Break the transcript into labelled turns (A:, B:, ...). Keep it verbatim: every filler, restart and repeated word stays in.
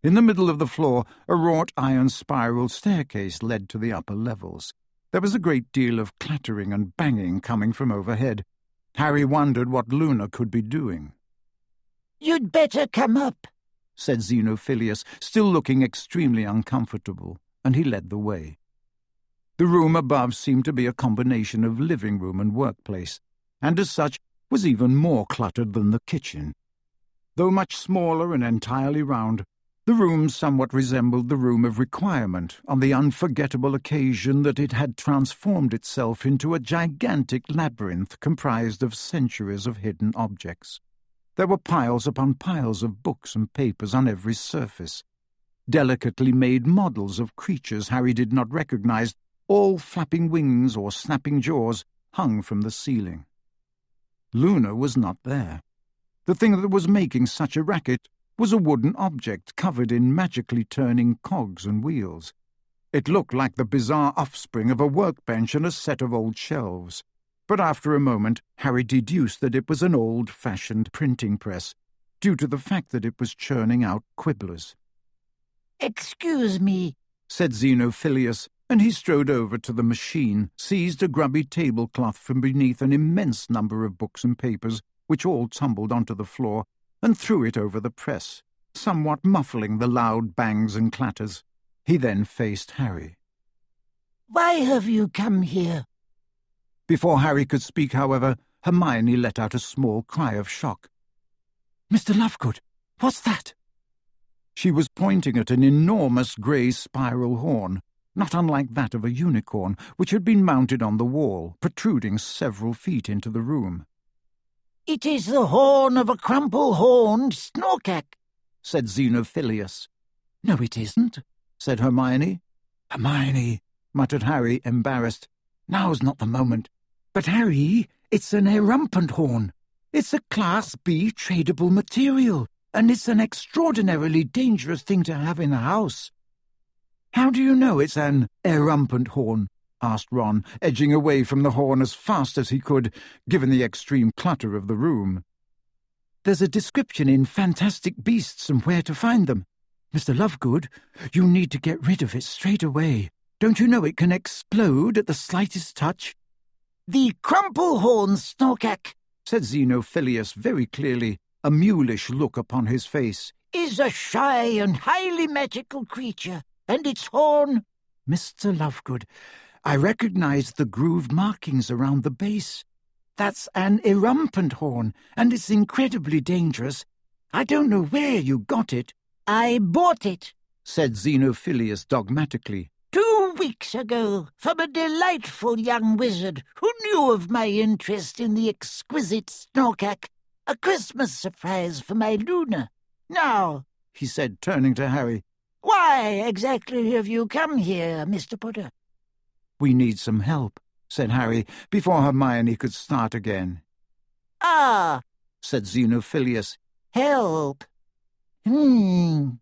A: In the middle of the floor, a wrought iron spiral staircase led to the upper levels. There was a great deal of clattering and banging coming from overhead. Harry wondered what Luna could be doing.
B: "You'd better come up,"
A: said Xenophilius, still looking extremely uncomfortable, and he led the way. The room above seemed to be a combination of living room and workplace, and as such was even more cluttered than the kitchen. Though much smaller and entirely round, the room somewhat resembled the room of requirement on the unforgettable occasion that it had transformed itself into a gigantic labyrinth comprised of centuries of hidden objects. There were piles upon piles of books and papers on every surface. Delicately made models of creatures Harry did not recognize, all flapping wings or snapping jaws, hung from the ceiling. Luna was not there. The thing that was making such a racket was a wooden object covered in magically turning cogs and wheels. It looked like the bizarre offspring of a workbench and a set of old shelves. But after a moment, Harry deduced that it was an old-fashioned printing press, due to the fact that it was churning out quibblers.
B: "Excuse me,"
A: said Xenophilius, and he strode over to the machine, seized a grubby tablecloth from beneath an immense number of books and papers, which all tumbled onto the floor, and threw it over the press, somewhat muffling the loud bangs and clatters. He then faced Harry.
B: "Why have you come here?"
A: Before Harry could speak, however, Hermione let out a small cry of shock. "Mister Lovegood, what's that?" She was pointing at an enormous grey spiral horn, not unlike that of a unicorn, which had been mounted on the wall, protruding several feet into the room.
B: "It is the horn of a crumple-horned snorkack,"
A: said Xenophilius. "No, it isn't," said Hermione. "Hermione," muttered Harry, embarrassed. "Now's not the moment." "But, Harry, it's an erumpent horn. It's a Class B tradable material, and it's an extraordinarily dangerous thing to have in the house." "How do you know it's an erumpent horn?" asked Ron, edging away from the horn as fast as he could, given the extreme clutter of the room. "There's a description in Fantastic Beasts and Where to Find Them. Mister Lovegood, you need to get rid of it straight away. Don't you know it can explode at the slightest touch?"
B: "The crumple-horned snorkack,"
A: said Xenophilius very clearly, a mulish look upon his face,
B: "is a shy and highly magical creature, and its horn—"
A: "Mister Lovegood, I recognize the grooved markings around the base. That's an erumpent horn, and it's incredibly dangerous. I don't know where you got it."
B: "I bought it,"
A: said Xenophilius dogmatically.
B: "two weeks ago, from a delightful young wizard who knew of my interest in the exquisite snorkack. A Christmas surprise for my Luna. Now," he said, turning to Harry, "why exactly have you come here, Mister Potter?"
A: "We need some help," said Harry, before Hermione could start again.
B: "Ah,"
A: said Xenophilius.
B: "Help. Hmm.